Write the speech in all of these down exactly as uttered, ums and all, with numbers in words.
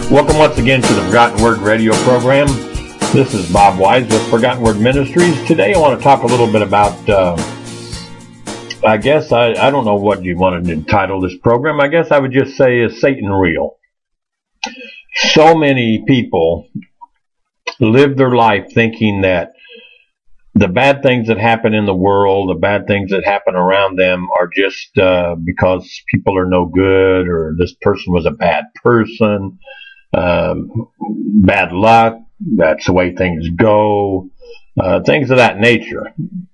Welcome once again to the Forgotten Word radio program. This is Bob Wise with Forgotten Word Ministries. Today I want to talk a little bit about, uh, I guess, I, I don't know what you wanted to entitle this program. I guess I would just say, is Satan real? So many people live their life thinking that the bad things that happen in the world, the bad things that happen around them are just uh, because people are no good, or this person was a bad person. Um, bad luck, that's the way things go, uh, things of that nature.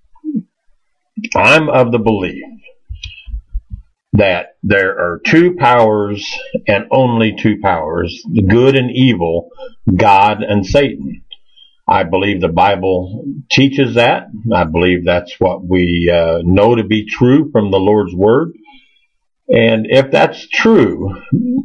I'm of the belief that there are two powers and only two powers, the good and evil, God and Satan. I believe the Bible teaches that. I believe that's what we uh, know to be true from the Lord's Word. And if that's true,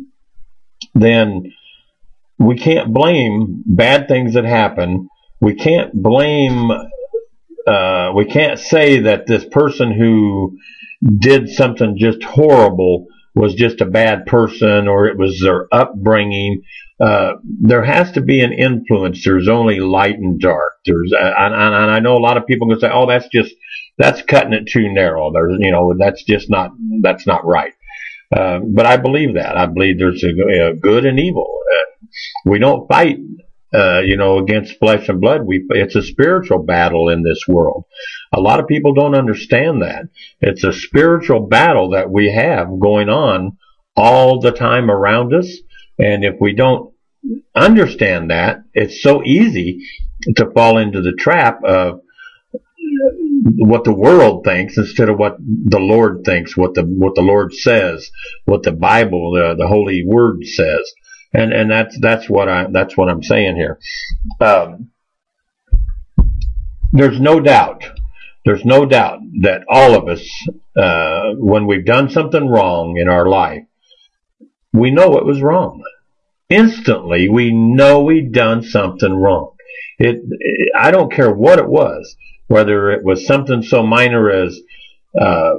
then we can't blame bad things that happen. We can't blame, uh, we can't say that this person who did something just horrible was just a bad person, or it was their upbringing. Uh, there has to be an influence. There's only light and dark. There's, uh, and, and I know a lot of people can say, "Oh, that's just, that's cutting it too narrow." There's, you know, that's just not, that's not right. Uh, but I believe that. I believe there's a, a good and evil. Uh, we don't fight, uh, you know, against flesh and blood. We, it's a spiritual battle in this world. A lot of people don't understand that. It's a spiritual battle that we have going on all the time around us. And if we don't understand that, it's so easy to fall into the trap of what the world thinks instead of what the Lord thinks, what the what the Lord says, what the Bible, the, the Holy Word says, and and that's that's what I that's what I'm saying here. Um, there's no doubt, there's no doubt that all of us, uh, when we've done something wrong in our life, we know it was wrong. Instantly, we know we've done something wrong. It, it I don't care what it was. Whether it was something so minor as uh,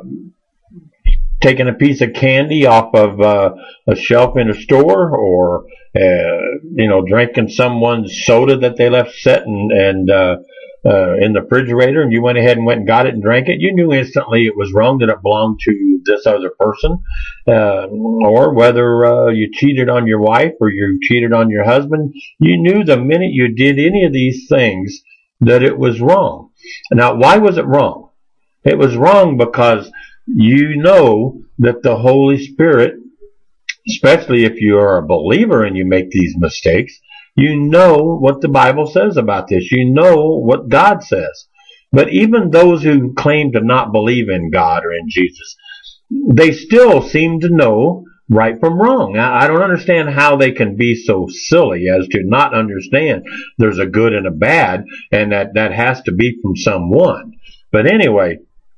taking a piece of candy off of uh, a shelf in a store, or uh, you know, drinking someone's soda that they left set and, and uh, uh, in the refrigerator, and you went ahead and went and got it and drank it, you knew instantly it was wrong, that it belonged to this other person. Uh, or whether uh, you cheated on your wife or you cheated on your husband, you knew the minute you did any of these things that it was wrong. Now, why was it wrong? It was wrong because you know that the Holy Spirit, especially if you are a believer and you make these mistakes, you know what the Bible says about this. You know what God says. But even those who claim to not believe in God or in Jesus, they still seem to know right from wrong. I don't understand how they can be so silly as to not understand there's a good and a bad, and that that has to be from someone. But anyway,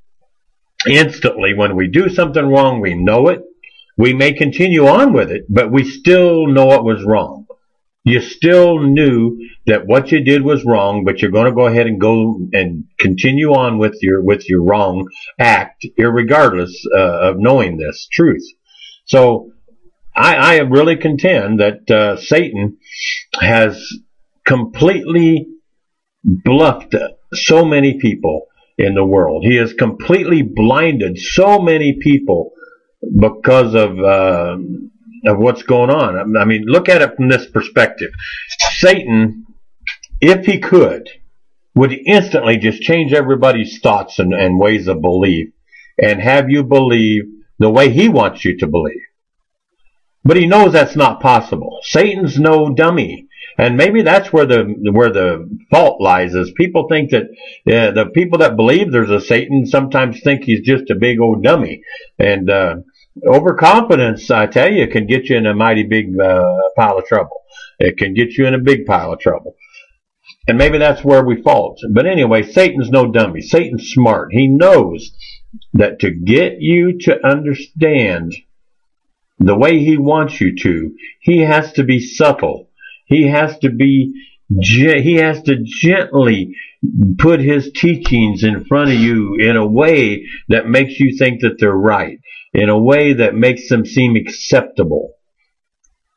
instantly when we do something wrong, we know it. We may continue on with it, but we still know it was wrong. You still knew that what you did was wrong, but you're going to go ahead and go and continue on with your with your wrong act, irregardless uh, of knowing this truth. So I, I really contend that uh, Satan has completely bluffed so many people in the world. He has completely blinded so many people because of uh, of what's going on. I mean, look at it from this perspective. Satan, if he could, would instantly just change everybody's thoughts and, and ways of belief and have you believe the way he wants you to believe. But he knows that's not possible. Satan's no dummy. And maybe that's where the where the fault lies, is people think that uh, the people that believe there's a Satan sometimes think he's just a big old dummy. And uh, overconfidence, I tell you, can get you in a mighty big uh, pile of trouble. It can get you in a big pile of trouble. And maybe that's where we fault. But anyway, Satan's no dummy. Satan's smart. He knows that to get you to understand the way he wants you to, he has to be subtle. He has to be, he has to gently put his teachings in front of you in a way that makes you think that they're right, in a way that makes them seem acceptable.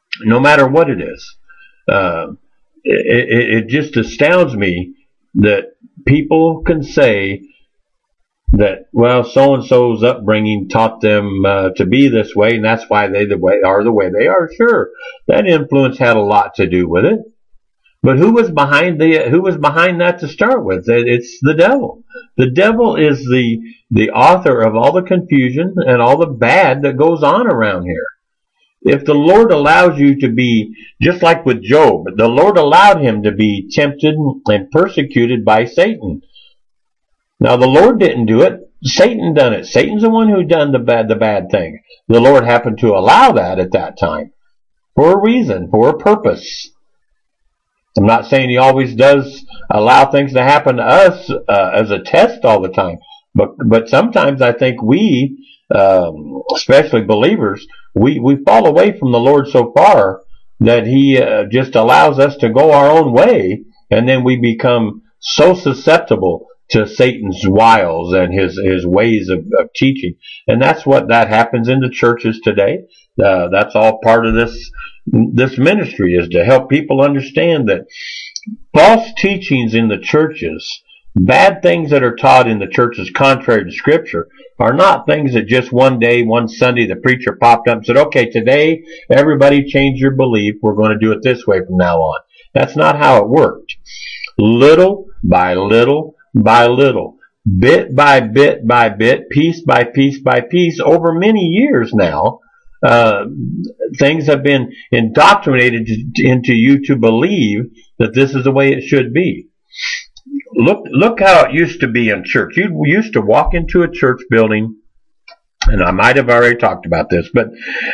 no matter what it is. Uh, it, it, it just astounds me that people can say that, well, so-and-so's upbringing taught them uh, to be this way, and that's why they the way are the way they are. Sure, that influence had a lot to do with it. But who was behind the who was behind that to start with? It's the devil. The devil is the the author of all the confusion and all the bad that goes on around here. If the Lord allows you to be, just like with Job, the Lord allowed him to be tempted and persecuted by Satan. Now the Lord didn't do it. Satan done it. Satan's the one who done the bad the bad thing. The Lord happened to allow that at that time for a reason, for a purpose. I'm not saying he always does allow things to happen to us uh, as a test all the time, but but sometimes I think we, um, especially believers, we we fall away from the Lord so far that He uh, just allows us to go our own way, and then we become so susceptible to Satan's wiles and his his ways of, of teaching, and that's what that happens in the churches today. Uh, that's all part of this. This ministry is to help people understand that false teachings in the churches, bad things that are taught in the churches contrary to Scripture, are not things that just one day, one Sunday, the preacher popped up and said, okay, today everybody change your belief. We're going to do it this way from now on. That's not how it worked. Little by little by little, bit by bit by bit, piece by piece by piece, over many years now, Uh, things have been indoctrinated into you to believe that this is the way it should be. Look, look how it used to be in church. You used to walk into a church building, and I might have already talked about this, but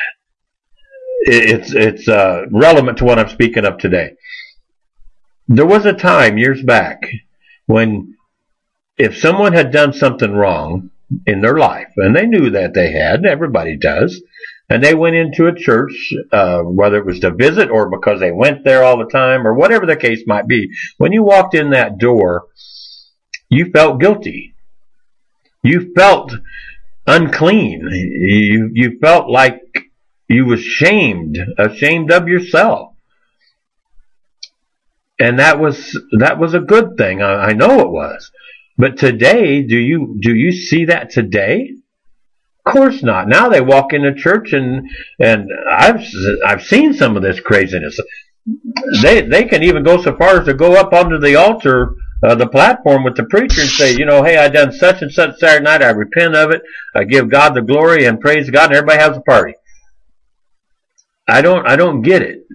it's it's uh, relevant to what I'm speaking of today. There was a time years back when if someone had done something wrong in their life, and they knew that they had, everybody does, and they went into a church, uh, whether it was to visit or because they went there all the time or whatever the case might be, when you walked in that door, you felt guilty. You felt unclean. You, you felt like you was shamed, ashamed of yourself. And that was, that was a good thing. I, I know it was. But today, do you, do you see that today? Of course not. Now they walk into church and and I've I've seen some of this craziness. They they can even go so far as to go up onto the altar, uh, the platform with the preacher and say, you know, hey, I done such and such Saturday night. I repent of it. I give God the glory and praise God, and everybody has a party. I don't I don't get it.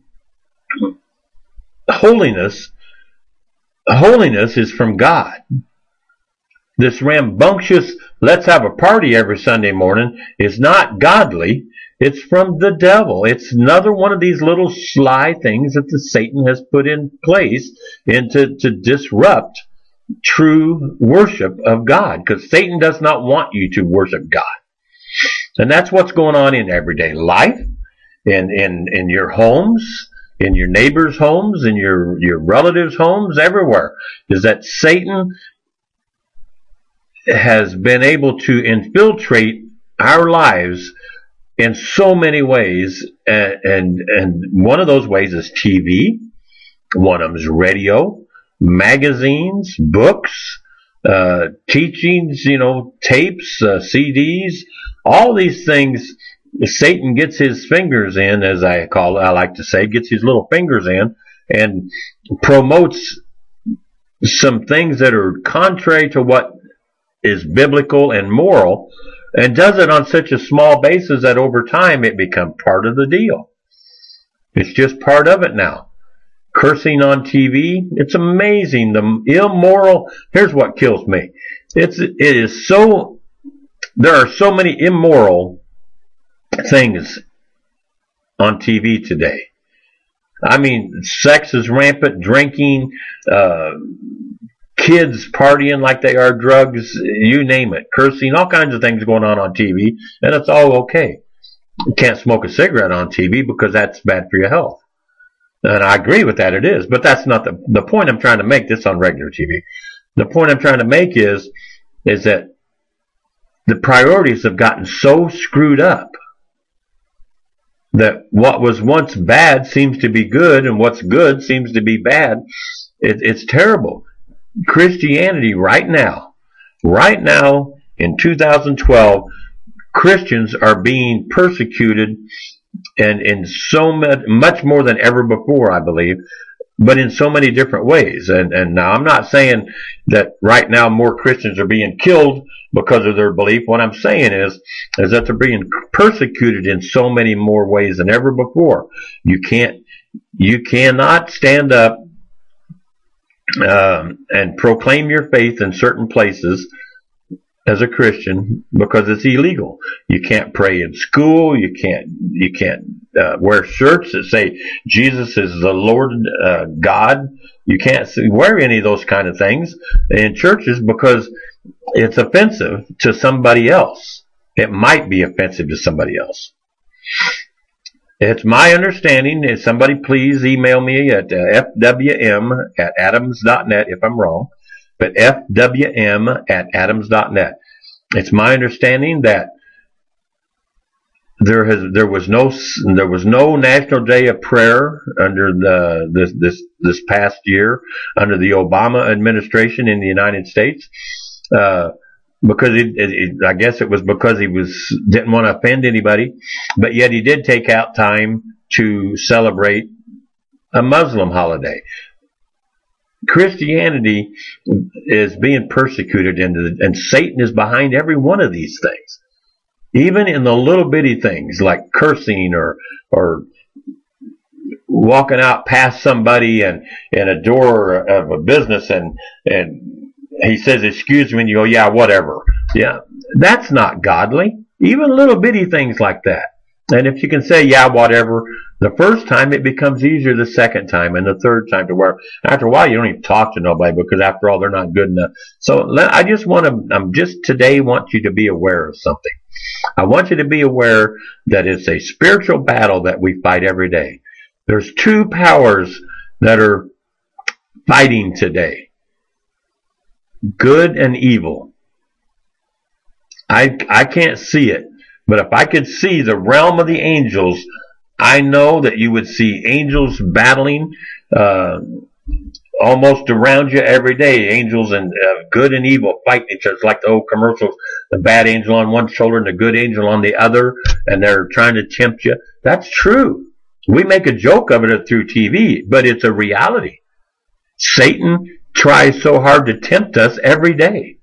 Holiness, holiness is from God. This rambunctious, let's have a party every Sunday morning is not godly. It's from the devil. It's another one of these little sly things that the Satan has put in place and to, to disrupt true worship of God. Because Satan does not want you to worship God. And that's what's going on in everyday life, in, in, in your homes, in your neighbors' homes, in your, your relatives' homes, everywhere. Is that Satan has been able to infiltrate our lives in so many ways, and, and and one of those ways is T V, one of them is radio, magazines, books, uh, teachings, you know, tapes, uh, C Ds, all these things. Satan gets his fingers in, as I call it, I like to say, gets his little fingers in and promotes some things that are contrary to what is biblical and moral, and does it on such a small basis that over time it becomes part of the deal. It's just part of it now. Cursing on T V, it's amazing. The immoral, here's what kills me. It's, it is so, there are so many immoral things on T V today. I mean, sex is rampant, drinking, uh, kids partying like they are drugs, you name it, cursing, all kinds of things going on on T V, and it's all okay. You can't smoke a cigarette on T V because that's bad for your health. And I agree with that, it is, but that's not the, the point I'm trying to make this on regular T V. The point I'm trying to make is, is that the priorities have gotten so screwed up that what was once bad seems to be good, and what's good seems to be bad. It, it's terrible. Christianity right now, right now in two thousand twelve, Christians are being persecuted, and in so much, much more than ever before, I believe, but in so many different ways. And, and now I'm not saying that right now more Christians are being killed because of their belief. What I'm saying is, is that they're being persecuted in so many more ways than ever before. You can't, you cannot stand up um, and proclaim your faith in certain places as a Christian because it's illegal. You can't pray in school. You can't, you can't uh, wear shirts that say Jesus is the Lord uh, God. You can't wear any of those kind of things in churches because it's offensive to somebody else. It might be offensive to somebody else. It's my understanding, and somebody please email me at uh, f w m at adams dot net if I'm wrong, but f w m at adams dot net. It's my understanding that there has there was no there was no National Day of Prayer under the this this this past year under the Obama administration in the United States, uh, because it, it, it, I guess it was because he was didn't want to offend anybody, but yet he did take out time to celebrate a Muslim holiday. Christianity is being persecuted, and, and Satan is behind every one of these things. Even in the little bitty things like cursing or or walking out past somebody and in a door of a business and and he says, excuse me, and you go, yeah, whatever. Yeah, that's not godly. Even little bitty things like that. And if you can say, yeah, whatever, the first time, it becomes easier the second time and the third time to where after a while you don't even talk to nobody because after all they're not good enough. So I just want to, I'm just today want you to be aware of something. I want you to be aware that it's a spiritual battle that we fight every day. There's two powers that are fighting today. Good and evil. I, I can't see it, but if I could see the realm of the angels, I know that you would see angels battling uh, almost around you every day. Angels and uh, good and evil fighting each other. It's like the old commercials, the bad angel on one shoulder and the good angel on the other, and they're trying to tempt you. That's true. We make a joke of it through T V, but it's a reality. Satan tries so hard to tempt us every day.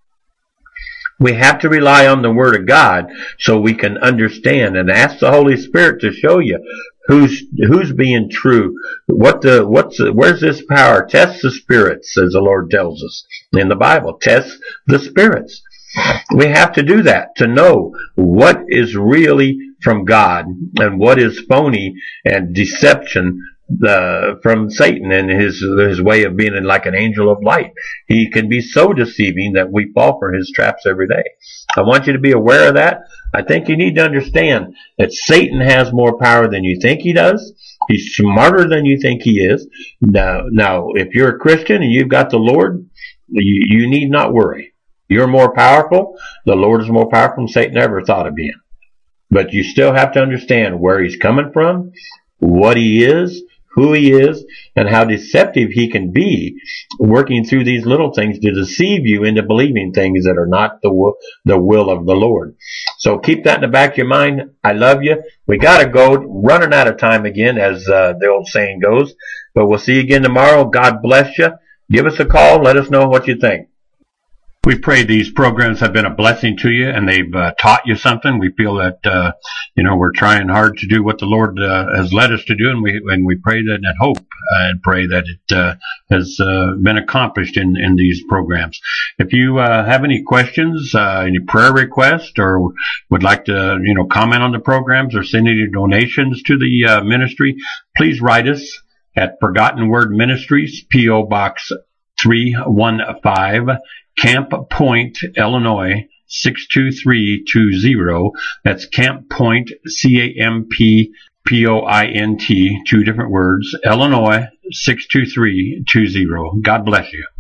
We have to rely on the Word of God so we can understand and ask the Holy Spirit to show you who's who's being true. What the what's the, where's this power? Test the spirits, as the Lord tells us in the Bible. Test the spirits. We have to do that to know what is really from God and what is phony and deception uh, from Satan and his his way of being like an angel of light. He can be so deceiving that we fall for his traps every day. I want you to be aware of that. I think you need to understand that Satan has more power than you think he does. He's smarter than you think he is. Now, now if you're a Christian and you've got the Lord, you, you need not worry. You're more powerful. The Lord is more powerful than Satan ever thought of being. But you still have to understand where he's coming from, what he is, who he is, and how deceptive he can be, working through these little things to deceive you into believing things that are not the will, the will of the Lord. So keep that in the back of your mind. I love you. We got to go. Running out of time again, as uh, the old saying goes. But we'll see you again tomorrow. God bless you. Give us a call. Let us know what you think. We pray these programs have been a blessing to you and they've uh, taught you something. We feel that, uh, you know, we're trying hard to do what the Lord uh, has led us to do, and we and we pray that and hope uh, and pray that it uh, has uh, been accomplished in, in these programs. If you uh, have any questions, uh, any prayer requests, or would like to, you know, comment on the programs or send any donations to the uh, ministry, please write us at Forgotten Word Ministries, P O Box three one five, Camp Point, Illinois, six two three two zero. That's Camp Point, C A M P P O I N T, two different words, Illinois, six two three two zero. God bless you.